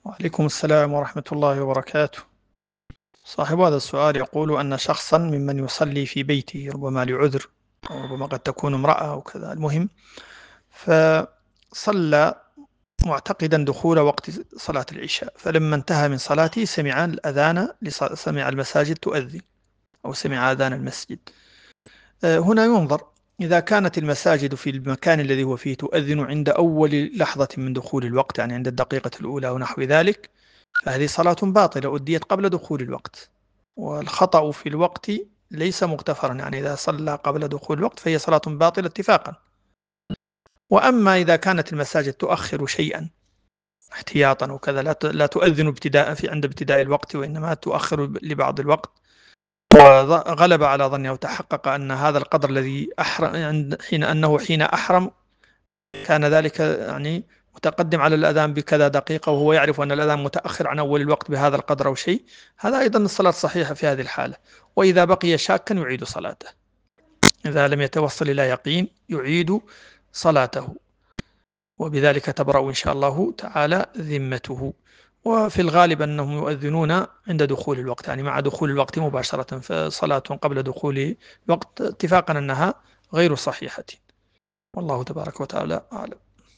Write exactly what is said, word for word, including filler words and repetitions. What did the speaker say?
وعليكم السلام ورحمة الله وبركاته. صاحب هذا السؤال يقول أن شخصا ممن يصلي في بيته ربما لعذر أو ربما قد تكون امرأة أو كذا، المهم فصلى معتقدا دخول وقت صلاة العشاء، فلما انتهى من صلاته سمع الأذان، سمع المساجد تؤذن أو سمع أذان المسجد. هنا ينظر، إذا كانت المساجد في المكان الذي هو فيه تؤذن عند أول لحظة من دخول الوقت، يعني عند الدقيقة الأولى ونحو ذلك، فهذه صلاة باطلة أديت قبل دخول الوقت، والخطأ في الوقت ليس مغتفرا، يعني إذا صلى قبل دخول الوقت فهي صلاة باطلة اتفاقا. وأما إذا كانت المساجد تؤخر شيئا احتياطا وكذا، لا لا تؤذن ابتداء في عند ابتداء الوقت، وإنما تؤخر لبعض الوقت، وغلب على ظنه وتحقق أن هذا القدر الذي أحرم حين أنه حين أحرم كان ذلك يعني متقدم على الأذان بكذا دقيقة، وهو يعرف أن الأذان متأخر عن أول الوقت بهذا القدر أو شيء، هذا أيضا الصلاة صحيحة في هذه الحالة. وإذا بقي شاكا يعيد صلاته، إذا لم يتوصل إلى يقين يعيد صلاته، وبذلك تبرأ إن شاء الله تعالى ذمته. وفي الغالب أنهم يؤذنون عند دخول الوقت، يعني مع دخول الوقت مباشرة، فصلاة قبل دخول الوقت اتفاقا أنها غير صحيحة. والله تبارك وتعالى أعلم.